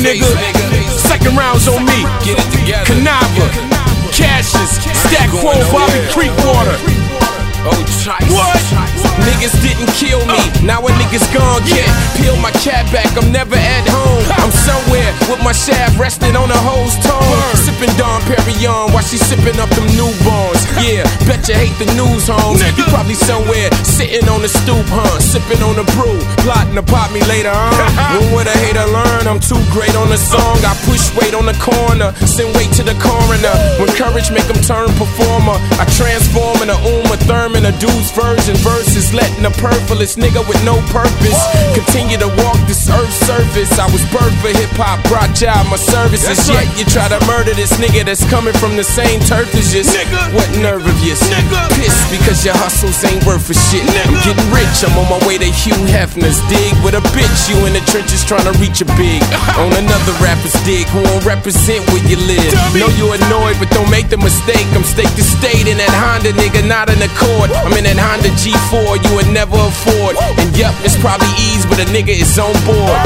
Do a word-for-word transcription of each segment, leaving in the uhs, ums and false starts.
nigga. Second round's on me. Get it together. Canava, Cassius, Stack Quo, Bobby Creekwater. What? Niggas didn't kill me, now a nigga's gon' get. Peel my cat back, I'm never at home. I'm somewhere with my shaft resting on a hoe's tongue. Sippin' Dom Perignon while she sippin' up them newborns. Yeah, bet you hate the news, homes. You probably somewhere sitting on the stoop, huh? Sippin' on the brew, plotting to pop me later on. When would a hater learn? I'm too great on the song. I push weight on the corner, send weight to the coroner. When courage make them turn performer, I transform in a Uma Thurman, a dude's version. Verses letting a purpleist nigga with no purpose continue to walk this earth's surface. I was birthed for hip-hop, brought y'all my services. Yet you try to murder this nigga that's coming from the same turf as you. What nerve of yours? Pissed because your hustles ain't worth a shit. I'm getting rich, I'm on my way to Hugh Hefner's dig with a bitch. You in the trenches trying to reach a big on another rapper's dig who won't represent where you live. Know you annoyed, but don't make the mistake. I'm state to state in that Honda, nigga, not an Accord. I'm in that Honda G four you would never afford. And yup, it's probably ease, but a nigga is on board.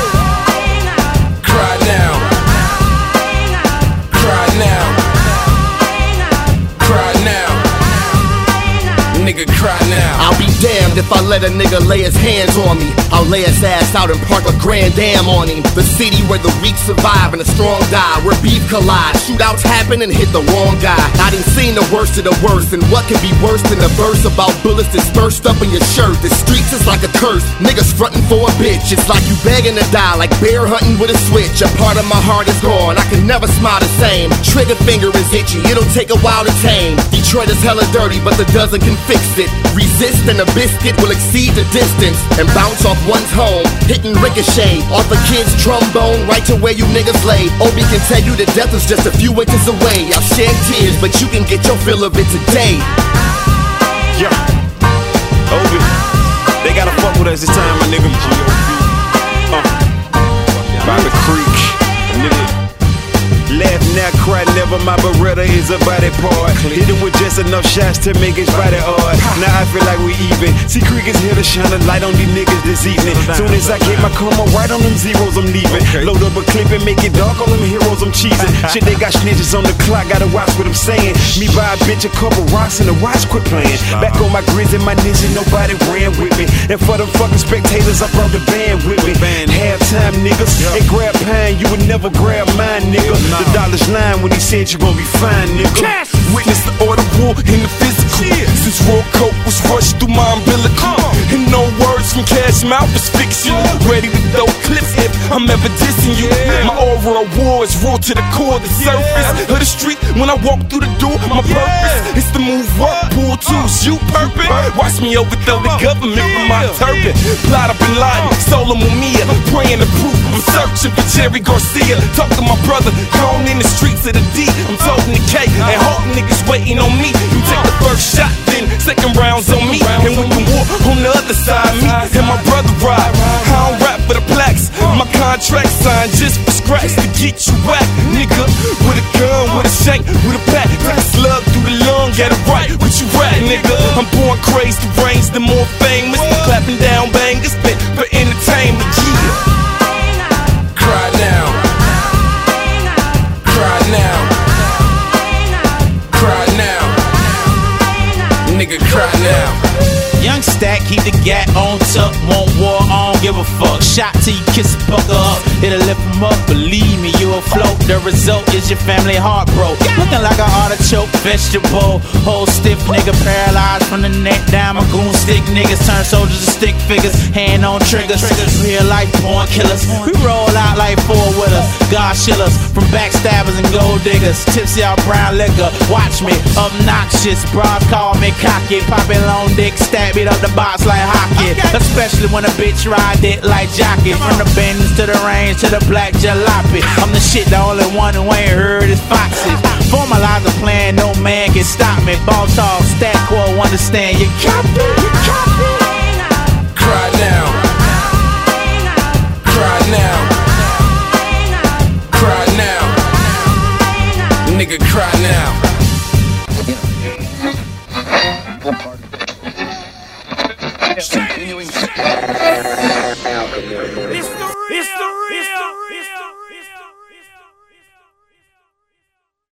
Cry now. Cry now. Cry now. Nigga, cry now. I'll be damned if I let a nigga lay his hands on me. I'll lay his ass out and park a grand dam on him. The city where the weak survive and the strong die, where beef collide, shootouts happen and hit the wrong guy. I done seen the worst of the worst, and what can be worse than a verse about bullets dispersed up in your shirt? The streets is like a curse, niggas frontin' for a bitch. It's like you begging to die, like bear hunting with a switch. A part of my heart is gone, I can never smile the same. Trigger finger is itchy, it'll take a while to tame. Detroit is hella dirty, but the dozen can fix it. Resist and a biscuit will exceed the distance and bounce off one's home, hitting ricochet off a kid's trombone right to where you niggas lay. Obi can tell you that death is just a few inches away. I'll shed tears, but you can get your fill of it today. Yeah, Obi, they gotta fuck with us this time, my nigga. Uh, Bobby Creek, nigga. Laugh now, cry never, my Beretta is a body part. Hit him with just enough shots to make his body hard. Now I feel like we even. See, Creek is here to shine a light on these niggas this evening. Soon as I get my karma right on them zeros, I'm leaving. Load up a clip and make it dark on them heroes, I'm cheesing. Shit, they got snitches on the clock, gotta watch what I'm saying. Me buy a bitch a couple rocks and the watch quit playing. Back on my grizz and my ninja, nobody ran with me. And for them fucking spectators, I brought the band with me. Halftime niggas, they grab pine, you would never grab mine, nigga. The dollar's line when he said you gon' be fine, nigga. Witness the order war in the physical. Since raw coke was rushed through my umbilical. And no words from Cash Mouth is fiction. Ready to throw clips if I'm ever dissing you. My aura of war is raw to the core, the surface of the street. When I walk through the door, my purpose is to move up, pull twos, you perfect. Watch me overthrow the government with my turban. Plot up and lie, Solo Mumia, praying to proof. I'm searching for Jerry Garcia. Talk to my brother, gone in the streets of the D. I'm talking to K and hope niggas waiting on me. You take the first shot, then second round's on me. And when you walk on the other side, me and my brother ride. I don't rap for the plaques, my contract signed just for scratch to get you whack, nigga. With a gun, with a shank, with a bat, take a slug through the lung, get it right. What you rat, nigga? I'm born crazy, the range, the more famous. Clapping down bangers, fit for entertainment, yeah. Cry now. Cry now. Cry now. Nigga, cry now. Young Stack, keep the gat on tuck, won't war on, give a fuck. Shot till you kiss a pucker up, it'll lift him up, believe me, you'll float. The result is your family heart broke. Looking like an artichoke vegetable. Whole stiff nigga paralyzed from the neck down. My goon stick niggas turn soldiers to stick figures. Hand on triggers, real life born killers. We roll out like four with us. God shillers from backstabbers and gold diggers. Tipsy out brown liquor, watch me, obnoxious. Bras call me cocky, popping long dick, stab beat up the box like hockey. Especially when a bitch ride it like jockey. From the bends to the range to the black jalopy. I'm the shit, the only one who ain't heard is Foxy. Formalize a plan, no man can stop me. Ball talk, Stack Quo, understand you copy, you copy. Cry now. Cry now. Cry now. Nigga, cry now. It's the real. It's the real. It's the real.